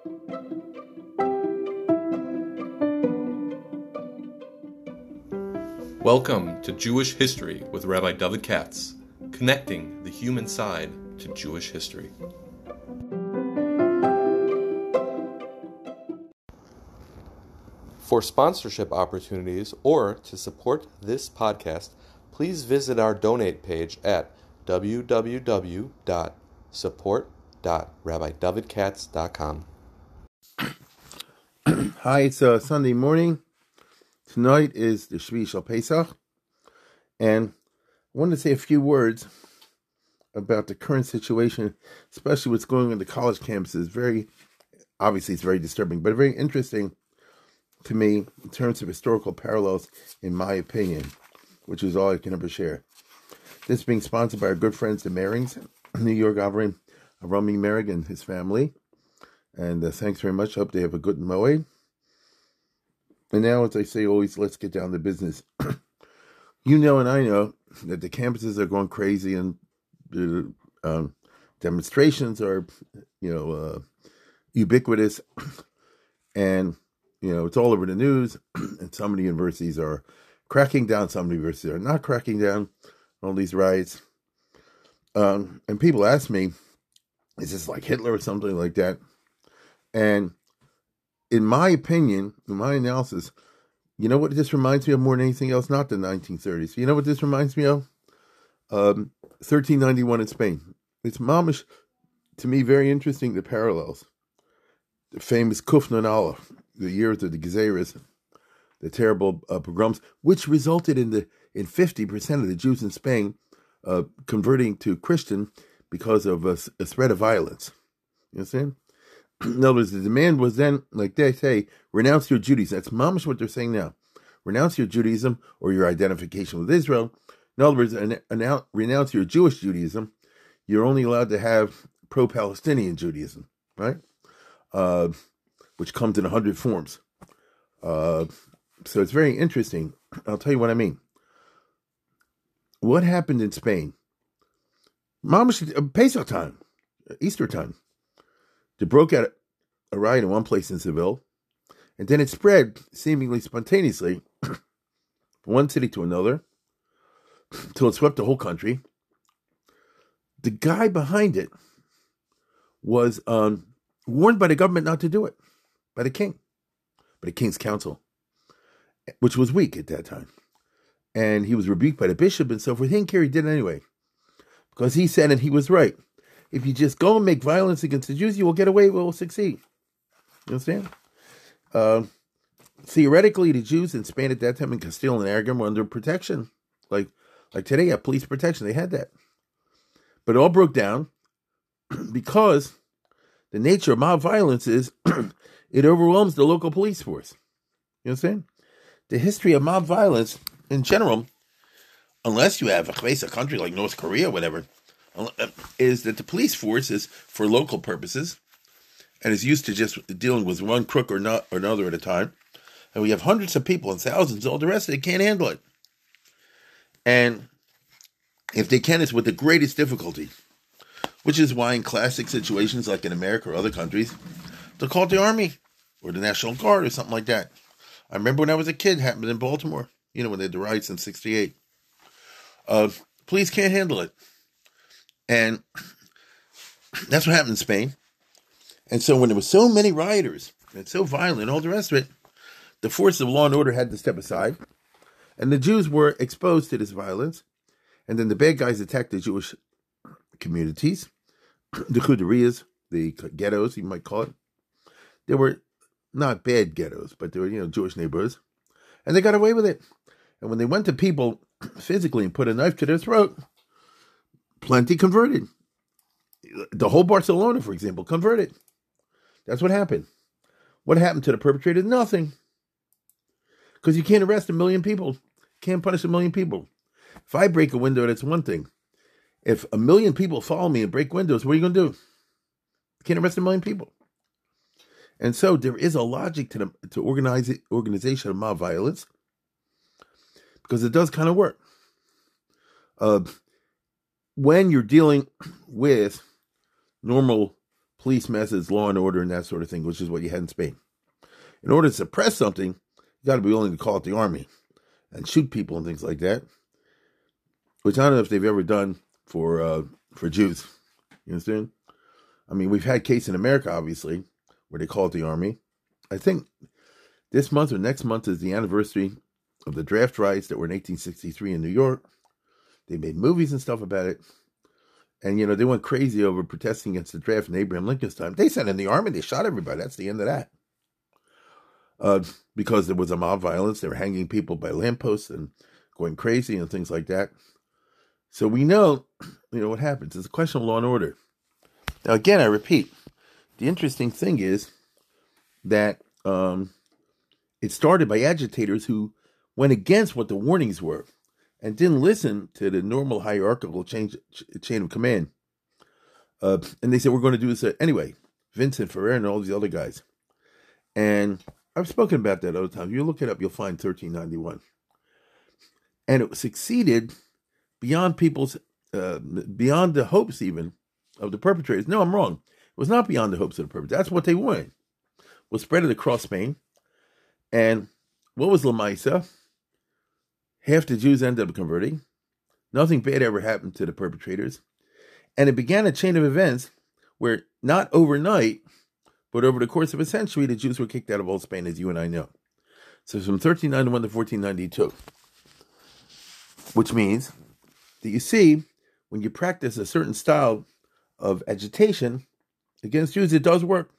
Welcome to Jewish History with Rabbi David Katz, connecting the human side to Jewish history. For sponsorship opportunities or to support this podcast, please visit our donate page at www.support.rabbidavidkatz.com. Hi, it's Sunday morning. Tonight is the Shvi Shel Pesach, and I wanted to say a few words about the current situation, especially what's going on in the college campuses. Obviously, it's very disturbing, but very interesting to me in terms of historical parallels, in my opinion, which is all I can ever share. This is being sponsored by our good friends, the Merings, New York, Avram Merig and his family, and thanks very much. I hope they have a good Moed. And now, as I say always, let's get down to business. You know and I know that the campuses are going crazy and the demonstrations are, ubiquitous. And, it's all over the news. And some of the universities are cracking down. Some of the universities are not cracking down on all these riots. And people ask me, is this like Hitler or something like that? And in my opinion, in my analysis, you know what this reminds me of more than anything else? Not the 1930s. You know what this reminds me of? 1391 in Spain. It's mamish, to me, very interesting, the parallels. The famous Kuf Nun Aleph, the years of the Gezeres, the terrible pogroms, which resulted in 50% of the Jews in Spain converting to Christian because of a spread of violence. You understand? In other words, the demand was then, like they say, renounce your Judaism. That's mamish what they're saying now. Renounce your Judaism or your identification with Israel. In other words, renounce your Jewish Judaism. You're only allowed to have pro-Palestinian Judaism, right? Which comes in 100 forms. So it's very interesting. I'll tell you what I mean. What happened in Spain? Mamish, Pesach time, Easter time. They broke out a riot in one place in Seville, and then it spread seemingly spontaneously from one city to another until it swept the whole country. The guy behind it was warned by the government not to do it, by the king, by the king's council, which was weak at that time. And he was rebuked by the bishop and so forth. He didn't care, he did it anyway, because he said, and he was right, if you just go and make violence against the Jews, you will get away, will succeed. You understand? Theoretically, the Jews in Spain at that time, in Castile and Aragon, were under protection. Like today, you have police protection. They had that. But it all broke down because the nature of mob violence is it overwhelms the local police force. You understand? The history of mob violence in general, unless you have a country like North Korea or whatever, is that the police force is for local purposes and is used to just dealing with one crook or another at a time. And we have hundreds of people and thousands, all the rest of it can't handle it. And if they can, it's with the greatest difficulty, which is why in classic situations like in America or other countries, they'll call it the Army or the National Guard or something like that. I remember when I was a kid, it happened in Baltimore, when they had the riots in 1968. Police can't handle it. And that's what happened in Spain. And so when there were so many rioters and so violent and all the rest of it, the force of law and order had to step aside. And the Jews were exposed to this violence. And then the bad guys attacked the Jewish communities, the chuderias, the ghettos, you might call it. They were not bad ghettos, but they were, Jewish neighborhoods. And they got away with it. And when they went to people physically and put a knife to their throat, plenty converted. The whole Barcelona, for example, converted. That's what happened. What happened to the perpetrator? Nothing. Because you can't arrest 1 million people. Can't punish 1 million people. If I break a window, that's one thing. If 1 million people follow me and break windows, what are you going to do? You can't arrest 1 million people. And so there is a logic to organization of mob violence, because it does kind of work. When you're dealing with normal police methods, law and order, and that sort of thing, which is what you had in Spain. In order to suppress something, you got to be willing to call out the army and shoot people and things like that, which I don't know if they've ever done for Jews. You understand? I mean, we've had cases in America, obviously, where they call it the army. I think this month or next month is the anniversary of the draft riots that were in 1863 in New York. They made movies and stuff about it. And, they went crazy over protesting against the draft in Abraham Lincoln's time. They sent in the army. They shot everybody. That's the end of that. Because there was a mob violence. They were hanging people by lampposts and going crazy and things like that. So we know, what happens. It's a question of law and order. Now, again, I repeat, the interesting thing is that it started by agitators who went against what the warnings were and didn't listen to the normal hierarchical chain of command. And they said, we're going to do this anyway. Vincent Ferrer and all these other guys. And I've spoken about that other times. You look it up, you'll find 1391. And it succeeded beyond beyond the hopes even of the perpetrators. No, I'm wrong. It was not beyond the hopes of the perpetrators. That's what they wanted. Was spread it across Spain. And what was La Maisa? Half the Jews ended up converting. Nothing bad ever happened to the perpetrators. And it began a chain of events where not overnight, but over the course of a century, the Jews were kicked out of old Spain, as you and I know. So from 1391 to 1492. Which means that you see, when you practice a certain style of agitation against Jews, it does work.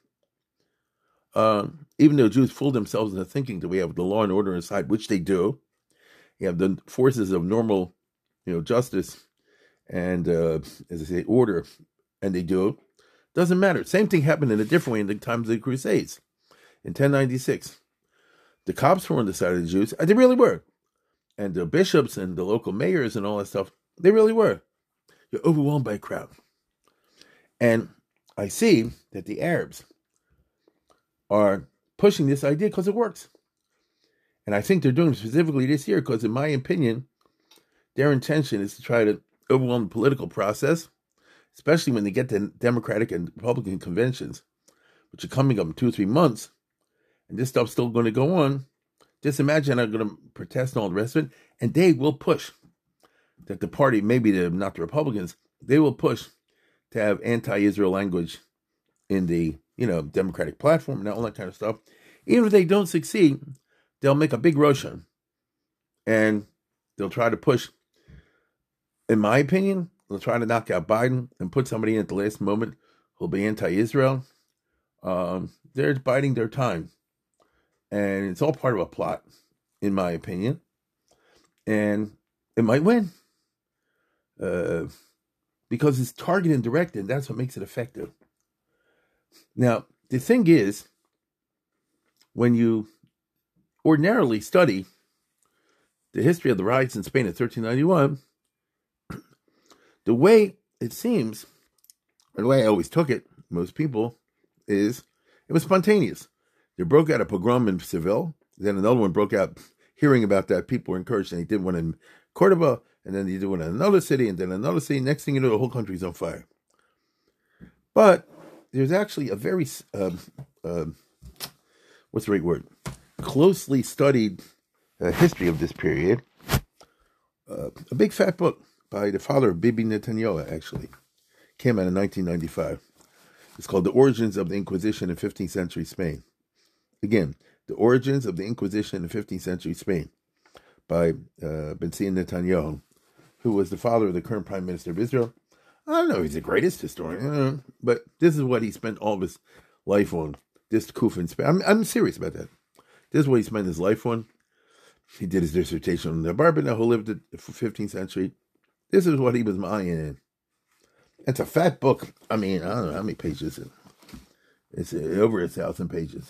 Even though Jews fool themselves into thinking that we have the law and order inside, which they do. You have the forces of normal, justice and, as I say, order, and they do. Doesn't matter. Same thing happened in a different way in the times of the Crusades. In 1096, the cops were on the side of the Jews. They really were. And the bishops and the local mayors and all that stuff, they really were. You're overwhelmed by a crowd. And I see that the Arabs are pushing this idea because it works. And I think they're doing it specifically this year because, in my opinion, their intention is to try to overwhelm the political process, especially when they get to Democratic and Republican conventions, which are coming up in 2 or 3 months, and this stuff's still going to go on. Just imagine they're going to protest and all the rest of it, and they will push that the party, maybe not the Republicans, they will push to have anti-Israel language in the Democratic platform and all that kind of stuff. Even if they don't succeed, they'll make a big Roshan, and they'll try to push, in my opinion, they'll try to knock out Biden and put somebody in at the last moment who'll be anti-Israel. They're biding their time. And it's all part of a plot, in my opinion. And it might win. Because it's targeted and directed. That's what makes it effective. Now, the thing is, when you ordinarily study the history of the riots in Spain in 1391, the way it seems, or the way I always took it, most people, is it was spontaneous. They broke out a pogrom in Seville, then another one broke out. Hearing about that, people were encouraged, and they did one in Cordoba, and then they did one in another city, and then another city. Next thing you know, the whole country's on fire. But there's actually a very, what's the right word? Closely studied history of this period. A big fat book by the father of Bibi Netanyahu, actually. Came out in 1995. It's called The Origins of the Inquisition in 15th Century Spain. Again, The Origins of the Inquisition in 15th Century Spain by Benzion Netanyahu, who was the father of the current Prime Minister of Israel. I don't know if he's the greatest historian, but this is what he spent all of his life on. This Kuf in Spain. I'm serious about that. This is what he spent his life on. He did his dissertation on the Barbanel, who lived in the 15th century. This is what he was mine in. It's a fat book. I mean, I don't know how many pages. It's over 1,000 pages.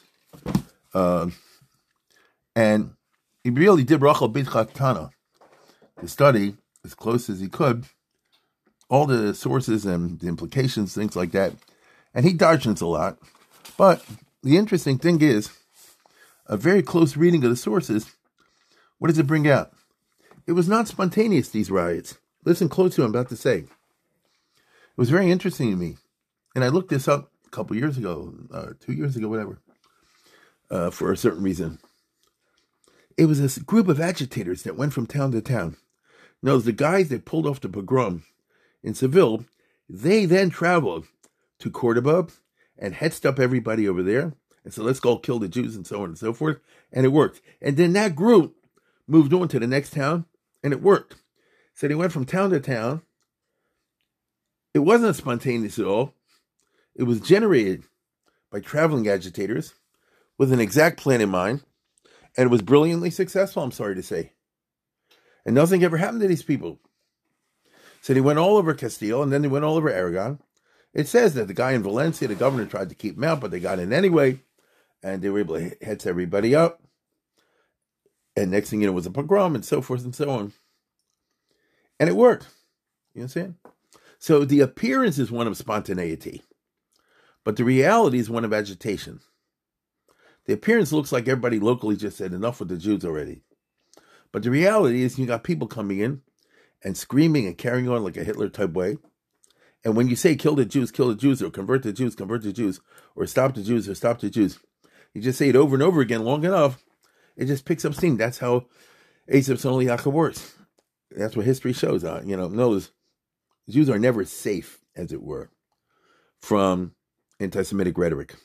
And he really did Rachel Beit Chatana to study as close as he could all the sources and the implications, things like that. And he dodges a lot. But the interesting thing is, a very close reading of the sources, what does it bring out? It was not spontaneous, these riots. Listen close to what I'm about to say. It was very interesting to me. And I looked this up couple years ago, 2 years ago, whatever, for a certain reason. It was this group of agitators that went from town to town. Now, the guys that pulled off the pogrom in Seville, they then traveled to Cordoba and hetzed up everybody over there and said, let's go kill the Jews and so on and so forth. And it worked. And then that group moved on to the next town and it worked. So they went from town to town. It wasn't spontaneous at all. It was generated by traveling agitators with an exact plan in mind. And it was brilliantly successful, I'm sorry to say. And nothing ever happened to these people. So they went all over Castile, and then they went all over Aragon. It says that the guy in Valencia, the governor, tried to keep them out, but they got in anyway. And they were able to heads everybody up. And next thing you know, it was a pogrom, and so forth and so on. And it worked. You know what I'm saying? So the appearance is one of spontaneity. But the reality is one of agitation. The appearance looks like everybody locally just said enough with the Jews already. But the reality is you got people coming in and screaming and carrying on like a Hitler type way. And when you say kill the Jews, or convert the Jews, or stop the Jews, you just say it over and over again long enough, it just picks up steam. That's how Esav Son Yaakov works. That's what history shows. Knows Jews are never safe, as it were, from anti-Semitic rhetoric.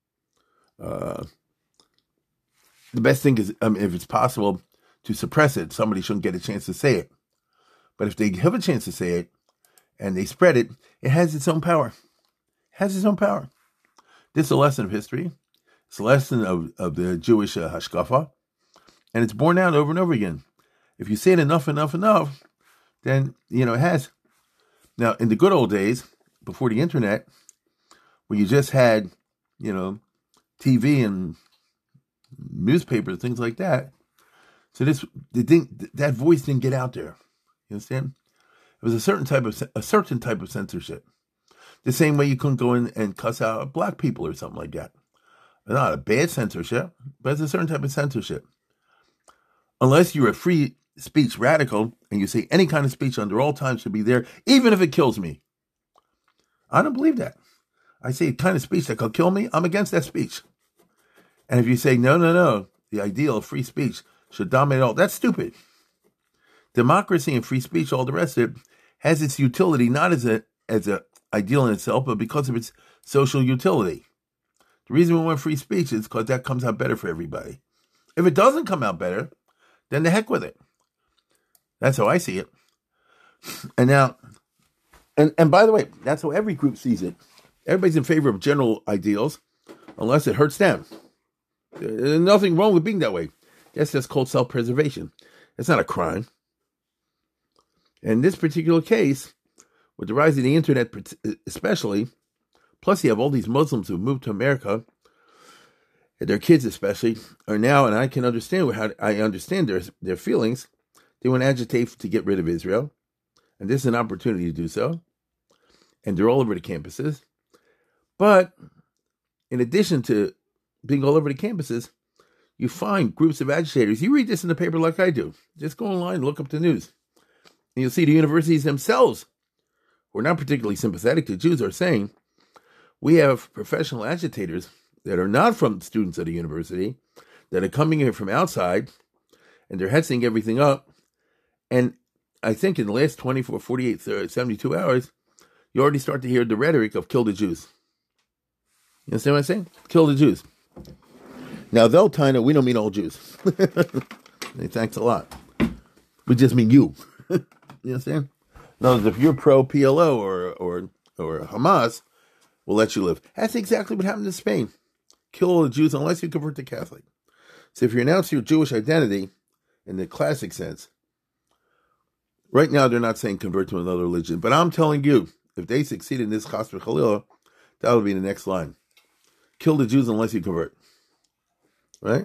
The best thing is, if it's possible to suppress it, somebody shouldn't get a chance to say it. But if they have a chance to say it and they spread it, it has its own power. It has its own power. This is a lesson of history. It's a lesson of the Jewish hashkafa. And it's borne out over and over again. If you say it enough, then, it has. Now, in the good old days, before the internet, where you just had, TV and newspapers, things like that. So that voice didn't get out there. You understand? It was a certain type of censorship. The same way you couldn't go in and cuss out black people or something like that. Not a bad censorship, but it's a certain type of censorship. Unless you're a free speech radical and you say any kind of speech under all times should be there, even if it kills me. I don't believe that. I say a kind of speech that could kill me, I'm against that speech. And if you say, no, the ideal of free speech should dominate all, that's stupid. Democracy and free speech, all the rest of it, has its utility not as a ideal in itself, but because of its social utility. The reason we want free speech is because that comes out better for everybody. If it doesn't come out better, then the heck with it. That's how I see it. And now, and by the way, that's how every group sees it. Everybody's in favor of general ideals, unless it hurts them. There's nothing wrong with being that way. That's just called self-preservation. It's not a crime. In this particular case, with the rise of the internet especially, plus you have all these Muslims who moved to America, and their kids especially, are now, and I can understand their feelings, they want to agitate to get rid of Israel. And this is an opportunity to do so. And they're all over the campuses. But in addition to being all over the campuses, you find groups of agitators. You read this in the paper like I do. Just go online and look up the news. And you'll see the universities themselves, who are not particularly sympathetic to Jews, are saying, we have professional agitators that are not from students at a university, that are coming here from outside, and they're hetzing everything up. And I think in the last 24, 48, 72 hours, you already start to hear the rhetoric of kill the Jews. You understand what I'm saying? Kill the Jews. Now, they'll tell you, we don't mean all Jews. Thanks a lot. We just mean you. You understand? No, if you're pro-PLO or Hamas, we'll let you live. That's exactly what happened in Spain. Kill all the Jews unless you convert to Catholic. So if you announce your Jewish identity in the classic sense, right now they're not saying convert to another religion. But I'm telling you, if they succeed in this chas v'chalila, that would be the next line. Kill the Jews unless you convert. Right?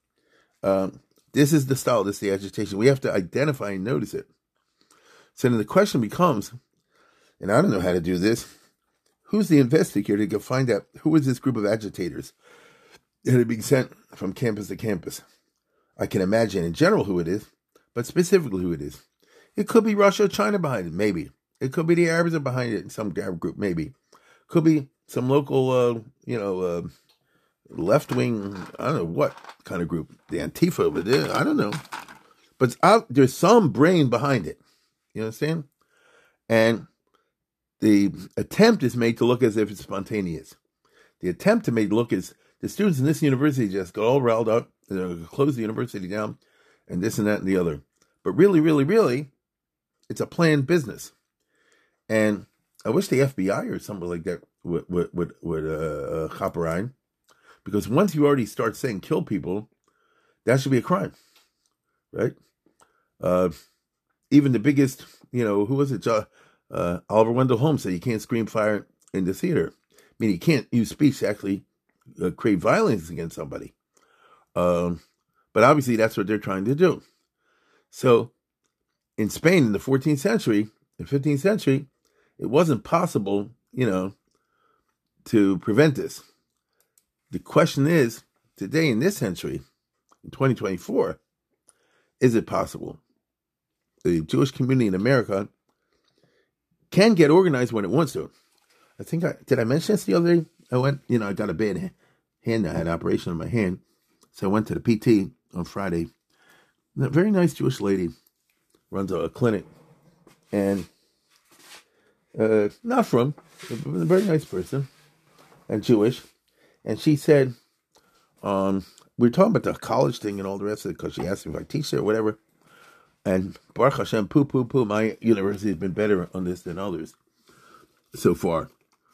This is the style, this is the agitation. We have to identify and notice it. So then the question becomes, and I don't know how to do this, who's the investigator to find out who is this group of agitators that are being sent from campus to campus? I can imagine in general who it is, but specifically who it is. It could be Russia or China behind it, maybe. It could be the Arabs are behind it in some Arab group, maybe. Could be some local, left wing, I don't know what kind of group, the Antifa over there, I don't know. But there's some brain behind it. You understand? And the attempt is made to look as if it's spontaneous. The attempt to make it look as the students in this university just got all riled up, close the university down, and this and that and the other. But really, really, really, it's a planned business. And I wish the FBI or something like that would hop around. Because once you already start saying kill people, that should be a crime, right? Even the biggest, who was it? Oliver Wendell Holmes said you can't scream fire in the theater. I mean, you can't use speech to actually create violence against somebody. But obviously that's what they're trying to do. So in Spain in the 14th century, the 15th century, it wasn't possible, to prevent this. The question is, today in this century, in 2024, is it possible? The Jewish community in America can get organized when it wants to. Did I mention this the other day? I went, I got a bad hand. I had an operation on my hand. So I went to the PT on Friday. A very nice Jewish lady runs a clinic. And not from, a very nice person, and Jewish. And she said, we were talking about the college thing and all the rest of it, because she asked me if I teach there or whatever. And Baruch Hashem, my university has been better on this than others so far.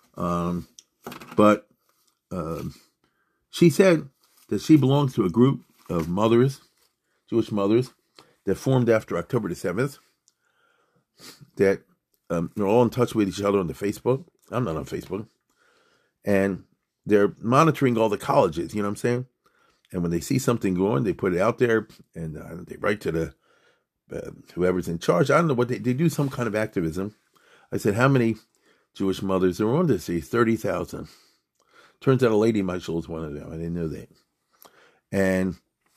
But she said that she belongs to a group of mothers, Jewish mothers, that formed after October the 7th, that they're all in touch with each other on the Facebook. I'm not on Facebook. And they're monitoring all the colleges, you know what I'm saying? And when they see something going, they put it out there, and they write to the whoever's in charge. I don't know what they do, some kind of activism. I said, how many Jewish mothers are on this? 30,000. Turns out a lady in my shul is one of them. I didn't know that. And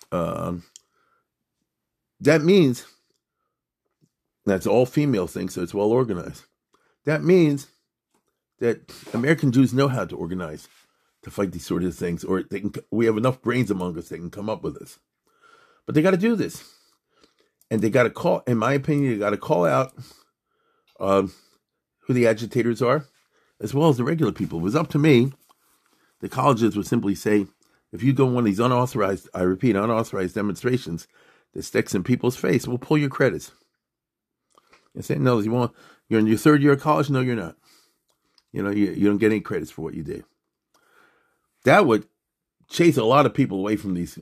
that means that's all female thing, so it's well organized. That means that American Jews know how to organize to fight these sort of things, or we have enough brains among us that can come up with this. But they got to do this. And they got to call, in my opinion, they got to call out who the agitators are, as well as the regular people. If it was up to me, the colleges would simply say, if you go on one of these unauthorized demonstrations that sticks in people's face, we'll pull your credits. And say, no, you're in your third year of college? No, you're not. You don't get any credits for what you did. That would chase a lot of people away from these,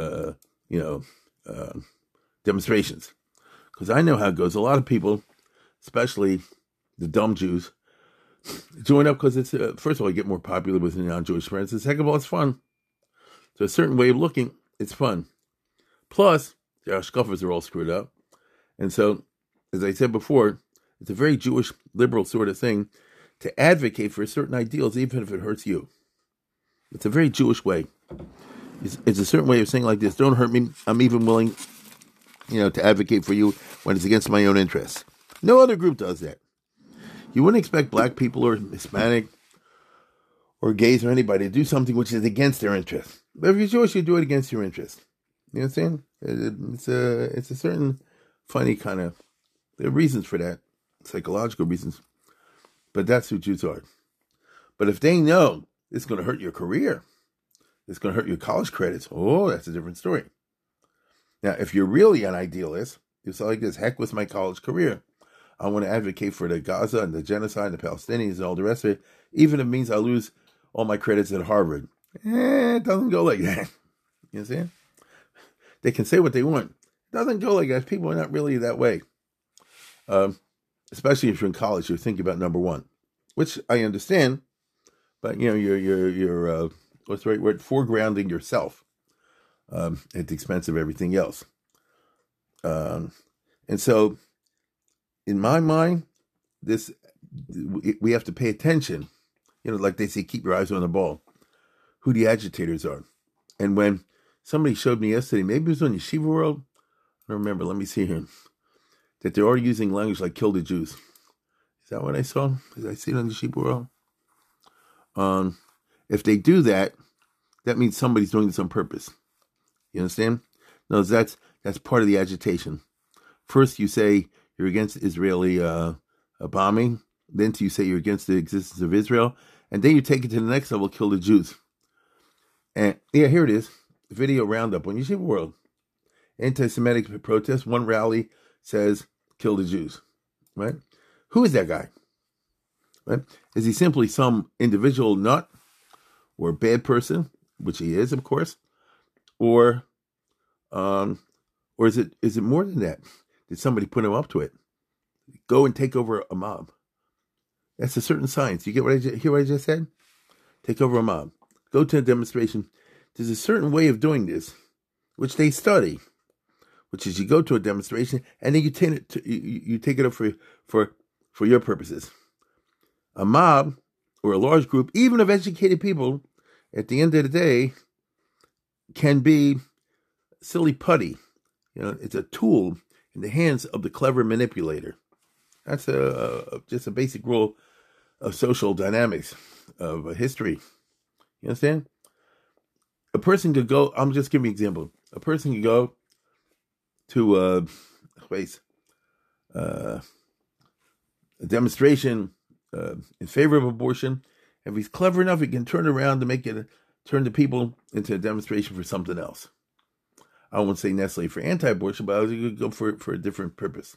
demonstrations. Because I know how it goes. A lot of people, especially the dumb Jews, join up because it's, first of all, you get more popular with the non-Jewish friends. And second of all, it's fun. So a certain way of looking, it's fun. Plus, the Ashkafas are all screwed up. And so, as I said before, it's a very Jewish liberal sort of thing to advocate for certain ideals, even if it hurts you. It's a very Jewish way. It's a certain way of saying like this, don't hurt me, I'm even willing, to advocate for you when it's against my own interests. No other group does that. You wouldn't expect black people or Hispanic or gays or anybody to do something which is against their interests. But if you're Jewish, you do it against your interests. You know what I'm saying? It's a certain funny kind of, there are reasons for that, psychological reasons. But that's who Jews are. But if they know it's going to hurt your career, it's going to hurt your college credits, that's a different story. Now, if you're really an idealist, you say like this, heck with my college career. I want to advocate for the Gaza and the genocide, and the Palestinians and all the rest of it, even if it means I lose all my credits at Harvard. It doesn't go like that. You know what I'm saying? They can say what they want. It doesn't go like that. People are not really that way. Especially if you're in college, you're thinking about number one, which I understand. But you're what's the right word? Foregrounding yourself at the expense of everything else. And so, in my mind, we have to pay attention. Like they say, keep your eyes on the ball. Who the agitators are. And when somebody showed me yesterday, maybe it was on Yeshiva World, I don't remember, let me see here, that they're already using language like kill the Jews. Is that what I saw? Did I see it on Yeshiva World? If they do that, that means somebody's doing this on purpose. You understand? No, that's part of the agitation. First, you say you're against Israeli bombing. Then you say you're against the existence of Israel. And then you take it to the next level, kill the Jews. And yeah, here it is. Video roundup on YouTube World. Anti-Semitic protest. One rally says, kill the Jews. Right? Who is that guy? Right? Is he simply some individual nut or bad person, which he is, of course, or is it more than that? Did somebody put him up to it? Go and take over a mob. That's a certain science. You hear what I just said? Take over a mob. Go to a demonstration. There's a certain way of doing this, which they study, which is you go to a demonstration and then you take it up for your purposes. A mob or a large group, even of educated people, at the end of the day, can be silly putty. It's a tool in the hands of the clever manipulator. That's just a basic rule of social dynamics of history. You understand? A person could go. I'm just giving you an example. A person could go to a place, a demonstration in favor of abortion. If he's clever enough, he can turn around to turn the people into a demonstration for something else. I won't say necessarily for anti-abortion, but I would go for a different purpose.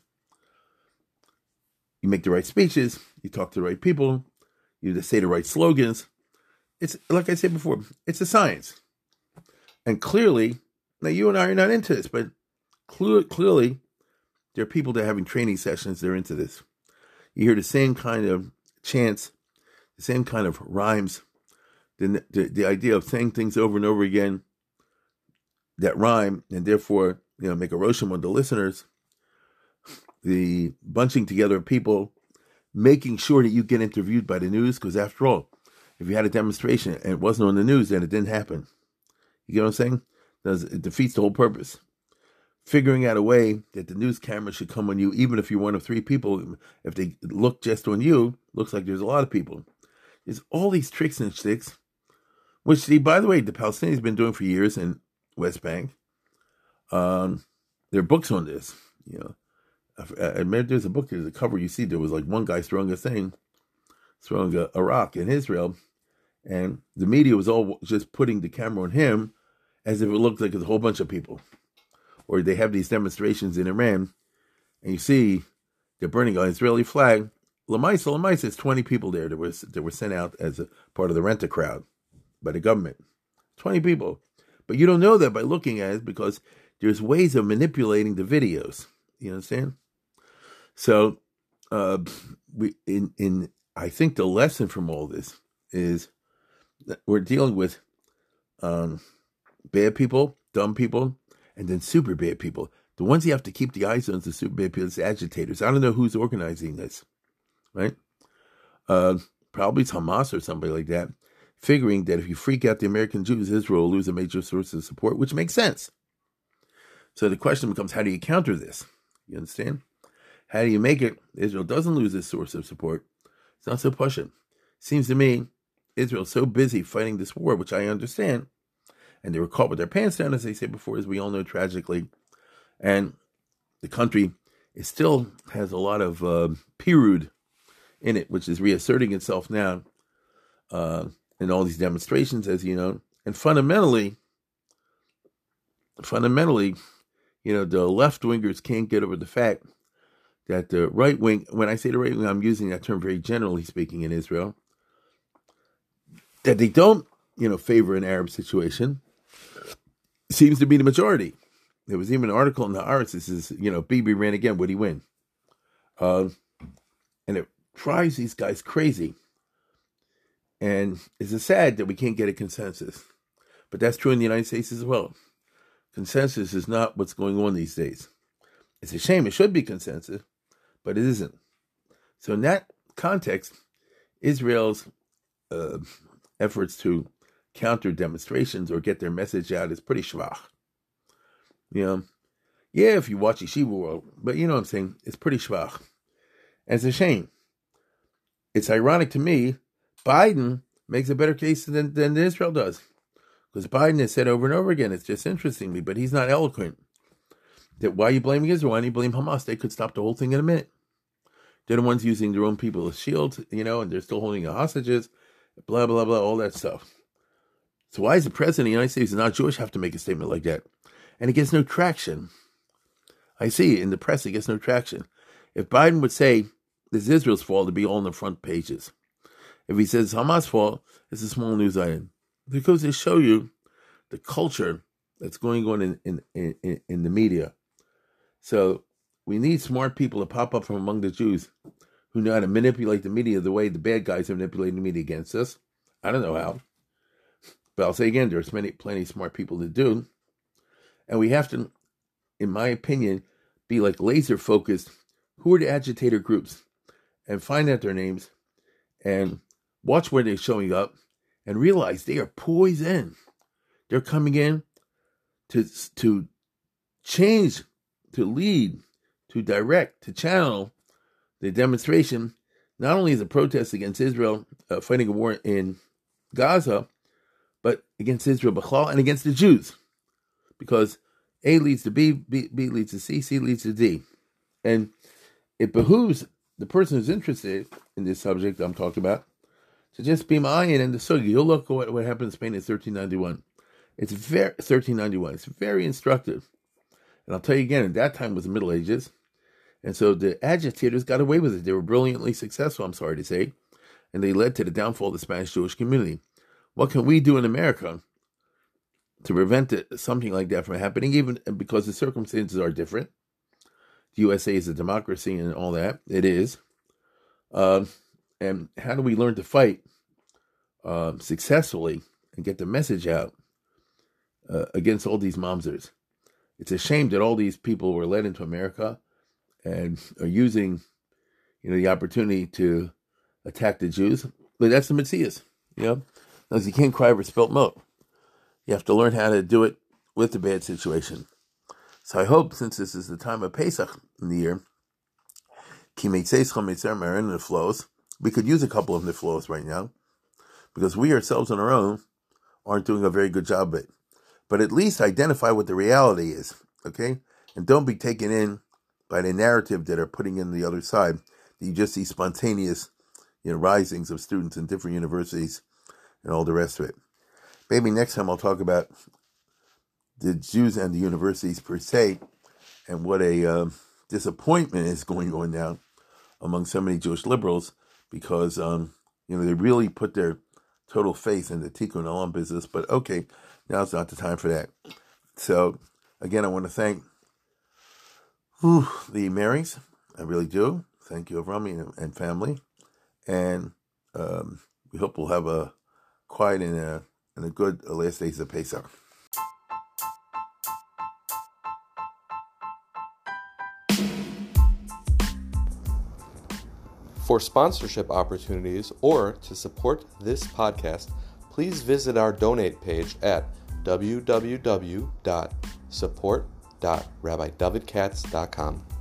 You make the right speeches, you talk to the right people, you say the right slogans. It's like I said before, it's a science. And clearly, now you and I are not into this, but clearly there are people that are having training sessions, they're into this. You hear the same kind of chants, the same kind of rhymes, the idea of saying things over and over again that rhyme, and therefore, make a rosham on the listeners, the bunching together of people, making sure that you get interviewed by the news, because after all, if you had a demonstration and it wasn't on the news, then it didn't happen. You get what I'm saying? It defeats the whole purpose. Figuring out a way that the news camera should come on you, even if you're one of three people. If they look just on you, looks like there's a lot of people. There's all these tricks and sticks, which, by the way, the Palestinians have been doing for years in West Bank. There are books on this. I remember there's a book, there's a cover you see, there was like one guy throwing a rock in Israel, and the media was all just putting the camera on him as if it looked like there's a whole bunch of people. Or they have these demonstrations in Iran, and you see they're burning an Israeli flag. Lamaisa, it's 20 people there that were sent out as a part of the rent-a crowd by the government. 20 people. But you don't know that by looking at it, because there's ways of manipulating the videos. You understand? So, I think the lesson from all this is that we're dealing with bad people, dumb people, and then super bad people. The ones you have to keep the eyes on is the super bad people, the agitators. I don't know who's organizing this, right? Probably it's Hamas or somebody like that, figuring that if you freak out the American Jews, Israel will lose a major source of support, which makes sense. So the question becomes, how do you counter this? You understand? How do you make it Israel doesn't lose this source of support? It's not so pushing. Seems to me Israel's so busy fighting this war, which I understand, and they were caught with their pants down, as they said before, as we all know, tragically. And the country still has a lot of pirud in it, which is reasserting itself now in all these demonstrations, as you know. And fundamentally, the left-wingers can't get over the fact that the right wing, when I say the right wing, I'm using that term very generally speaking in Israel, that they don't, favor an Arab situation, seems to be the majority. There was even an article in the Haaretz that says, Bibi ran again, would he win? And it drives these guys crazy. And it's sad that we can't get a consensus. But that's true in the United States as well. Consensus is not what's going on these days. It's a shame. It should be consensus, but it isn't. So in that context, Israel's efforts to counter demonstrations or get their message out is pretty schwach. If you watch Yeshiva World, but you know what I'm saying, it's pretty schwach. And it's a shame. It's ironic to me, Biden makes a better case than Israel does. Because Biden has said over and over again, it's just interesting to me, but he's not eloquent, that why are you blaming Israel? Why don't you blame Hamas? They could stop the whole thing in a minute. They're the ones using their own people as shields, and they're still holding the hostages, blah, blah, blah, all that stuff. So why does the president of the United States who's not Jewish have to make a statement like that? And it gets no traction. I see in the press, it gets no traction. If Biden would say, this is Israel's fault, it'd be all on the front pages. If he says Hamas' fault, it's a small news item. Because they show you the culture that's going on in the media. So we need smart people to pop up from among the Jews who know how to manipulate the media the way the bad guys are manipulating the media against us. I don't know how. But I'll say again, there's plenty of smart people to do. And we have to, in my opinion, be like laser focused. Who are the agitator groups? And find out their names and watch where they're showing up and realize they are poison. They're coming in to change, to lead, to direct, to channel the demonstration, not only as a protest against Israel fighting a war in Gaza, but against Israel B'chlal and against the Jews. Because A leads to B, B leads to C, C leads to D. And it behooves the person who's interested in this subject I'm talking about to just be ma'ayin in the sugi. You'll look at what happened in Spain in 1391. It's very instructive. And I'll tell you again, at that time was the Middle Ages. And so the agitators got away with it. They were brilliantly successful, I'm sorry to say. And they led to the downfall of the Spanish Jewish community. What can we do in America to prevent something like that from happening, even because the circumstances are different? The USA is a democracy and all that. It is. And how do we learn to fight successfully and get the message out against all these mamzers? It's a shame that all these people were led into America and are using, the opportunity to attack the Jews. But that's the Metzias, Because you can't cry over spilt milk. You have to learn how to do it with the bad situation. So I hope, since this is the time of Pesach in the year, niflos, we could use a couple of niflos right now, because we ourselves on our own aren't doing a very good job of it. But at least identify what the reality is, okay? And don't be taken in by the narrative that are putting in the other side. You just see spontaneous, risings of students in different universities and all the rest of it. Maybe next time I'll talk about the Jews and the universities per se, and what a disappointment is going on now among so many Jewish liberals, because they really put their total faith in the Tikkun Olam business. But okay, now's not the time for that. So again, I want to thank the Marys. I really do. Thank you, Avrami and family, and we hope we'll have a quiet and a good last days of Pesach. For sponsorship opportunities or to support this podcast, please visit our donate page at www.support.rabbidavidkatz.com.